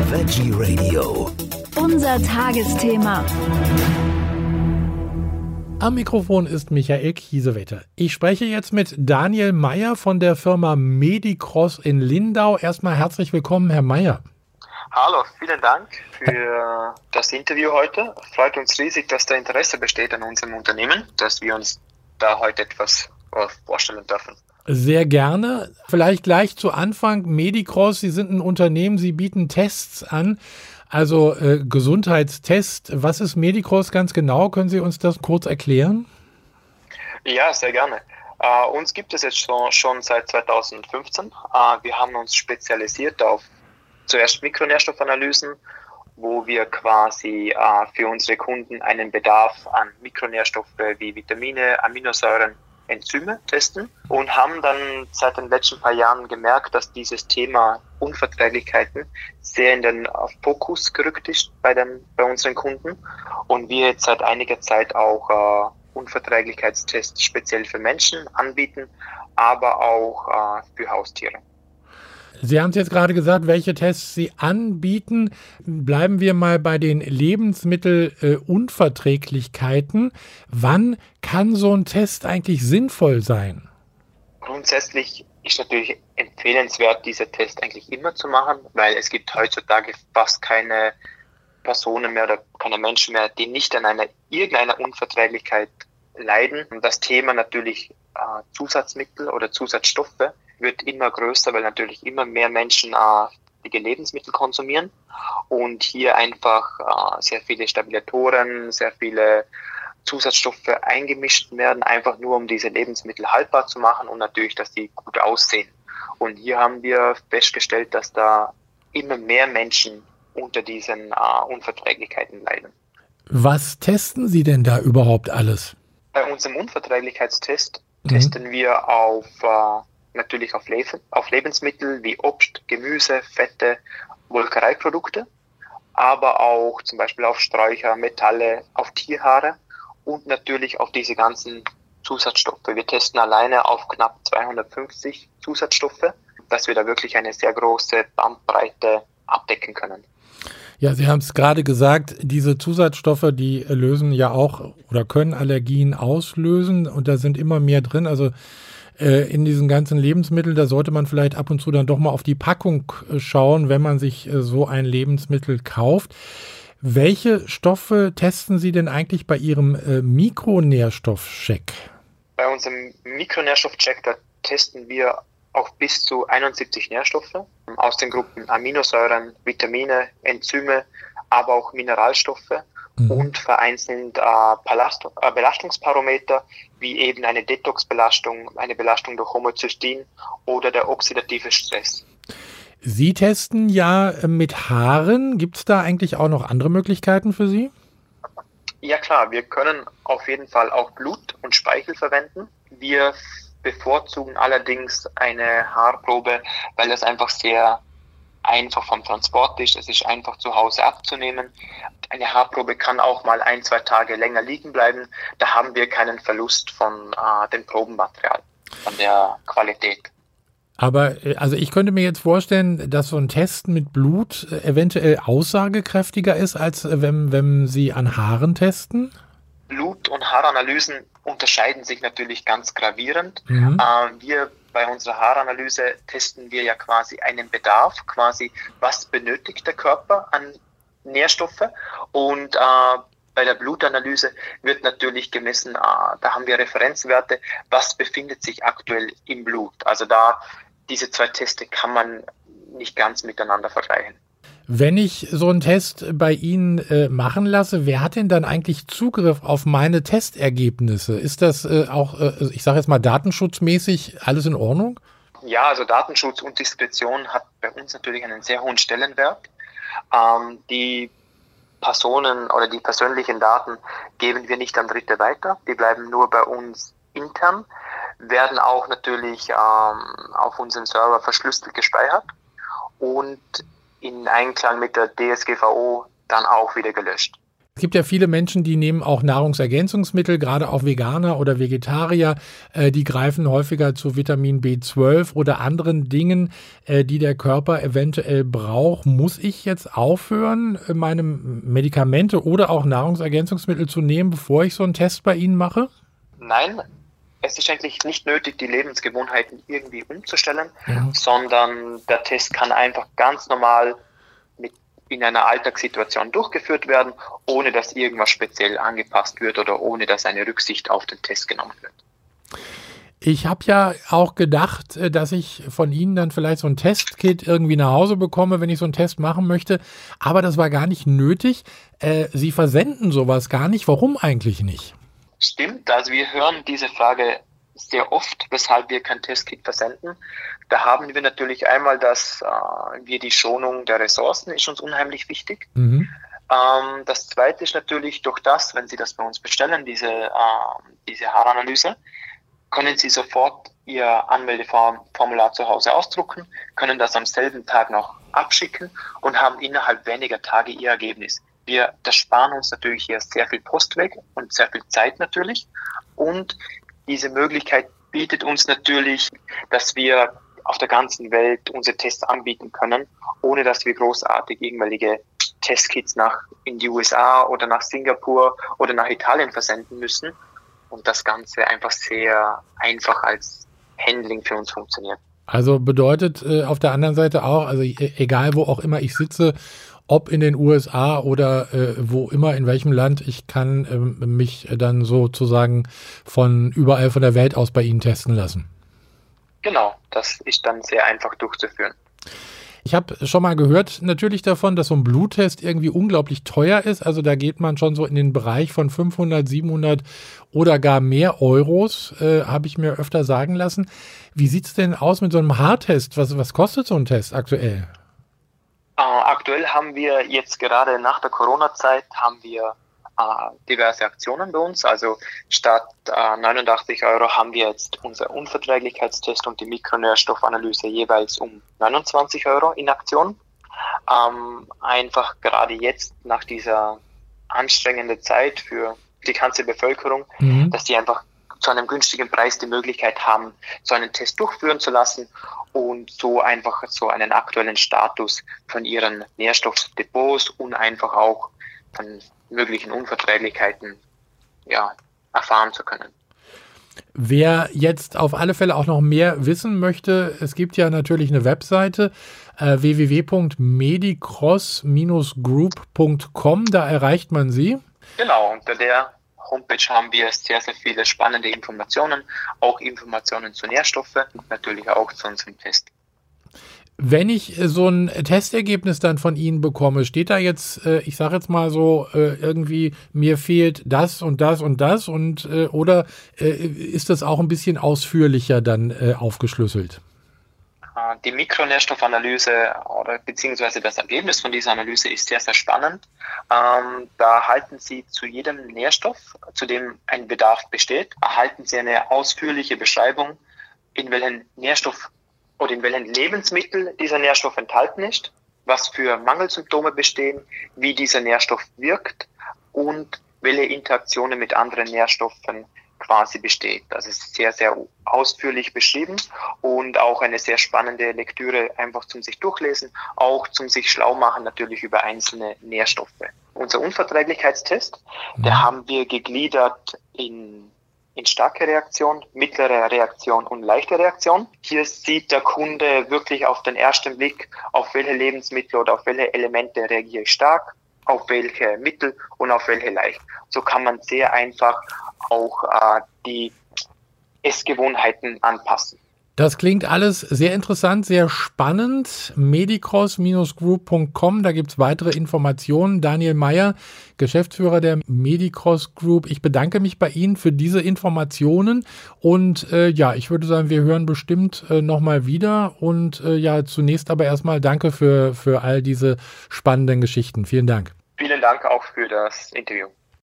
Veggie Radio. Unser Tagesthema. Am Mikrofon ist Michael Kiesewetter. Ich spreche jetzt mit Daniel Meyer von der Firma Medicross in Lindau. Erstmal herzlich willkommen, Herr Meyer. Hallo, vielen Dank für das Interview heute. Freut uns riesig, dass da Interesse besteht an unserem Unternehmen, dass wir uns da heute etwas vorstellen dürfen. Sehr gerne. Vielleicht gleich zu Anfang. Medicross, Sie sind ein Unternehmen, Sie bieten Tests an, also Gesundheitstest. Was ist Medicross ganz genau? Können Sie uns das kurz erklären? Ja, sehr gerne. Uns gibt es jetzt schon seit 2015. Wir haben uns spezialisiert auf zuerst Mikronährstoffanalysen, wo wir quasi für unsere Kunden einen Bedarf an Mikronährstoffe wie Vitamine, Aminosäuren, Enzyme testen und haben dann seit den letzten paar Jahren gemerkt, dass dieses Thema Unverträglichkeiten sehr in den Fokus gerückt ist bei unseren Kunden und wir jetzt seit einiger Zeit auch Unverträglichkeitstests speziell für Menschen anbieten, aber auch für Haustiere. Sie haben es jetzt gerade gesagt, welche Tests Sie anbieten. Bleiben wir mal bei den Lebensmittelunverträglichkeiten. Wann kann so ein Test eigentlich sinnvoll sein? Grundsätzlich ist natürlich empfehlenswert, diese Tests eigentlich immer zu machen, weil es gibt heutzutage fast keine Personen mehr oder keine Menschen mehr, die nicht an irgendeiner Unverträglichkeit leiden. Und das Thema natürlich Zusatzmittel oder Zusatzstoffe wird immer größer, weil natürlich immer mehr Menschen die Lebensmittel konsumieren und hier einfach sehr viele Stabilisatoren, sehr viele Zusatzstoffe eingemischt werden, einfach nur um diese Lebensmittel haltbar zu machen und natürlich, dass die gut aussehen. Und hier haben wir festgestellt, dass da immer mehr Menschen unter diesen Unverträglichkeiten leiden. Was testen Sie denn da überhaupt alles? Bei unserem Unverträglichkeitstest testen wir natürlich auf Lebensmittel wie Obst, Gemüse, Fette, Molkereiprodukte, aber auch zum Beispiel auf Sträucher, Metalle, auf Tierhaare und natürlich auf diese ganzen Zusatzstoffe. Wir testen alleine auf knapp 250 Zusatzstoffe, dass wir da wirklich eine sehr große Bandbreite abdecken können. Ja, Sie haben es gerade gesagt, diese Zusatzstoffe, die lösen ja auch oder können Allergien auslösen und da sind immer mehr drin. Also in diesen ganzen Lebensmitteln, da sollte man vielleicht ab und zu dann doch mal auf die Packung schauen, wenn man sich so ein Lebensmittel kauft. Welche Stoffe testen Sie denn eigentlich bei Ihrem Mikronährstoffcheck? Bei unserem Mikronährstoffcheck, da testen wir auch bis zu 71 Nährstoffe aus den Gruppen Aminosäuren, Vitamine, Enzyme, aber auch Mineralstoffe und vereinzelt Belastungsparameter wie eben eine Detox-Belastung, eine Belastung durch Homozystein oder der oxidative Stress. Sie testen ja mit Haaren. Gibt es da eigentlich auch noch andere Möglichkeiten für Sie? Ja klar, wir können auf jeden Fall auch Blut und Speichel verwenden. Wir bevorzugen allerdings eine Haarprobe, weil das einfach sehr einfach vom Transport ist. Es ist einfach zu Hause abzunehmen. Eine Haarprobe kann auch mal 1-2 Tage länger liegen bleiben. Da haben wir keinen Verlust von dem Probenmaterial, von der Qualität. Aber also ich könnte mir jetzt vorstellen, dass so ein Test mit Blut eventuell aussagekräftiger ist, als wenn Sie an Haaren testen? Blut- und Haaranalysen unterscheiden sich natürlich ganz gravierend. Wir bei unserer Haaranalyse testen wir ja quasi einen Bedarf, quasi was benötigt der Körper an Nährstoffe und bei der Blutanalyse wird natürlich gemessen, da haben wir Referenzwerte, was befindet sich aktuell im Blut. Also diese zwei Teste kann man nicht ganz miteinander vergleichen. Wenn ich so einen Test bei Ihnen machen lasse, wer hat denn dann eigentlich Zugriff auf meine Testergebnisse? Ist das auch, ich sage jetzt mal datenschutzmäßig, alles in Ordnung? Ja, also Datenschutz und Diskretion hat bei uns natürlich einen sehr hohen Stellenwert. Die Personen oder die persönlichen Daten geben wir nicht an Dritte weiter. Die bleiben nur bei uns intern, werden auch natürlich auf unserem Server verschlüsselt gespeichert und in Einklang mit der DSGVO dann auch wieder gelöscht. Es gibt ja viele Menschen, die nehmen auch Nahrungsergänzungsmittel, gerade auch Veganer oder Vegetarier, die greifen häufiger zu Vitamin B12 oder anderen Dingen, die der Körper eventuell braucht. Muss ich jetzt aufhören, meine Medikamente oder auch Nahrungsergänzungsmittel zu nehmen, bevor ich so einen Test bei Ihnen mache? Nein, es ist eigentlich nicht nötig, die Lebensgewohnheiten irgendwie umzustellen, sondern der Test kann einfach ganz normal in einer Alltagssituation durchgeführt werden, ohne dass irgendwas speziell angepasst wird oder ohne dass eine Rücksicht auf den Test genommen wird. Ich habe ja auch gedacht, dass ich von Ihnen dann vielleicht so ein Testkit irgendwie nach Hause bekomme, wenn ich so einen Test machen möchte. Aber das war gar nicht nötig. Sie versenden sowas gar nicht. Warum eigentlich nicht? Stimmt, also wir hören diese Frage sehr oft, weshalb wir kein Testkit versenden. Da haben wir natürlich einmal, dass wir die Schonung der Ressourcen ist uns unheimlich wichtig. Das zweite ist natürlich durch das, wenn Sie das bei uns bestellen, diese Haaranalyse, können Sie sofort Ihr Anmeldeformular zu Hause ausdrucken, können das am selben Tag noch abschicken und haben innerhalb weniger Tage Ihr Ergebnis. Das sparen uns natürlich hier sehr viel Postweg und sehr viel Zeit natürlich. Und diese Möglichkeit bietet uns natürlich, dass wir auf der ganzen Welt unsere Tests anbieten können, ohne dass wir großartig irgendwelche Testkits in die USA oder nach Singapur oder nach Italien versenden müssen. Und das Ganze einfach sehr einfach als Handling für uns funktioniert. Also bedeutet auf der anderen Seite auch, also egal wo auch immer ich sitze, ob in den USA oder wo immer, in welchem Land, ich kann mich dann sozusagen von überall von der Welt aus bei Ihnen testen lassen. Genau, das ist dann sehr einfach durchzuführen. Ich habe schon mal gehört natürlich davon, dass so ein Bluttest irgendwie unglaublich teuer ist. Also da geht man schon so in den Bereich von 500, 700 oder gar mehr Euros, habe ich mir öfter sagen lassen. Wie sieht es denn aus mit so einem Haartest? Was kostet so ein Test aktuell? Aktuell haben wir jetzt gerade nach der Corona-Zeit diverse Aktionen bei uns. Also statt 89 € haben wir jetzt unser Unverträglichkeitstest und die Mikronährstoffanalyse jeweils um 29 € in Aktion. Einfach gerade jetzt nach dieser anstrengenden Zeit für die ganze Bevölkerung, dass die einfach zu einem günstigen Preis die Möglichkeit haben, so einen Test durchführen zu lassen und so einfach so einen aktuellen Status von ihren Nährstoffdepots und einfach auch von möglichen Unverträglichkeiten erfahren zu können. Wer jetzt auf alle Fälle auch noch mehr wissen möchte, es gibt ja natürlich eine Webseite www.medicross-group.com, da erreicht man Sie. Genau, unter der Homepage haben wir sehr, sehr viele spannende Informationen, auch Informationen zu Nährstoffen und natürlich auch zu unserem Test. Wenn ich so ein Testergebnis dann von Ihnen bekomme, steht da jetzt, ich sage jetzt mal so, irgendwie, mir fehlt das und das und das oder ist das auch ein bisschen ausführlicher dann aufgeschlüsselt? Die Mikronährstoffanalyse beziehungsweise das Ergebnis von dieser Analyse ist sehr, sehr spannend. Da erhalten Sie zu jedem Nährstoff, zu dem ein Bedarf besteht, erhalten Sie eine ausführliche Beschreibung, in welchen Nährstoff oder in welchen Lebensmitteln dieser Nährstoff enthalten ist, was für Mangelsymptome bestehen, wie dieser Nährstoff wirkt und welche Interaktionen mit anderen Nährstoffen quasi besteht. Das ist sehr, sehr ausführlich beschrieben und auch eine sehr spannende Lektüre einfach zum sich durchlesen, auch zum sich schlau machen natürlich über einzelne Nährstoffe. Unser Unverträglichkeitstest, der haben wir gegliedert in starke Reaktion, mittlere Reaktion und leichte Reaktion. Hier sieht der Kunde wirklich auf den ersten Blick, auf welche Lebensmittel oder auf welche Elemente reagiere ich stark, auf welche mittel und auf welche leicht. So kann man sehr einfach auch die Essgewohnheiten anpassen. Das klingt alles sehr interessant, sehr spannend. Medicross-group.com, da gibt es weitere Informationen. Daniel Meyer, Geschäftsführer der Medicross Group. Ich bedanke mich bei Ihnen für diese Informationen und ich würde sagen, wir hören bestimmt nochmal wieder und zunächst aber erstmal danke für all diese spannenden Geschichten. Vielen Dank. Vielen Dank auch für das Interview.